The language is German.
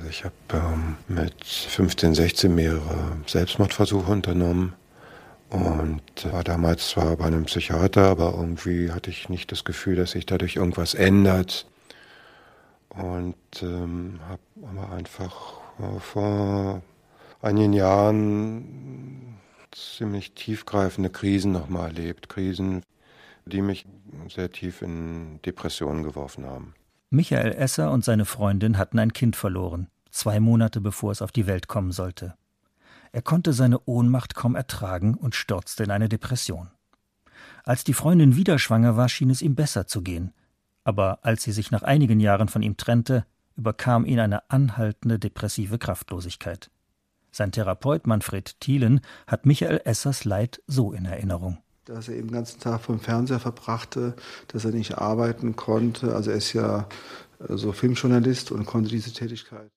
Ich habe mit 15, 16 mehrere Selbstmordversuche unternommen und war damals zwar bei einem Psychiater, aber irgendwie hatte ich nicht das Gefühl, dass sich dadurch irgendwas ändert. Und habe aber einfach vor einigen Jahren ziemlich tiefgreifende Krisen nochmal erlebt. Krisen, die mich sehr tief in Depressionen geworfen haben. Michael Esser und seine Freundin hatten ein Kind verloren, 2 Monate bevor es auf die Welt kommen sollte. Er konnte seine Ohnmacht kaum ertragen und stürzte in eine Depression. Als die Freundin wieder schwanger war, schien es ihm besser zu gehen. Aber als sie sich nach einigen Jahren von ihm trennte, überkam ihn eine anhaltende depressive Kraftlosigkeit. Sein Therapeut Manfred Thielen hat Michael Essers Leid so in Erinnerung. Dass er eben den ganzen Tag vor dem Fernseher verbrachte, dass er nicht arbeiten konnte. Also er ist ja so Filmjournalist und konnte diese Tätigkeit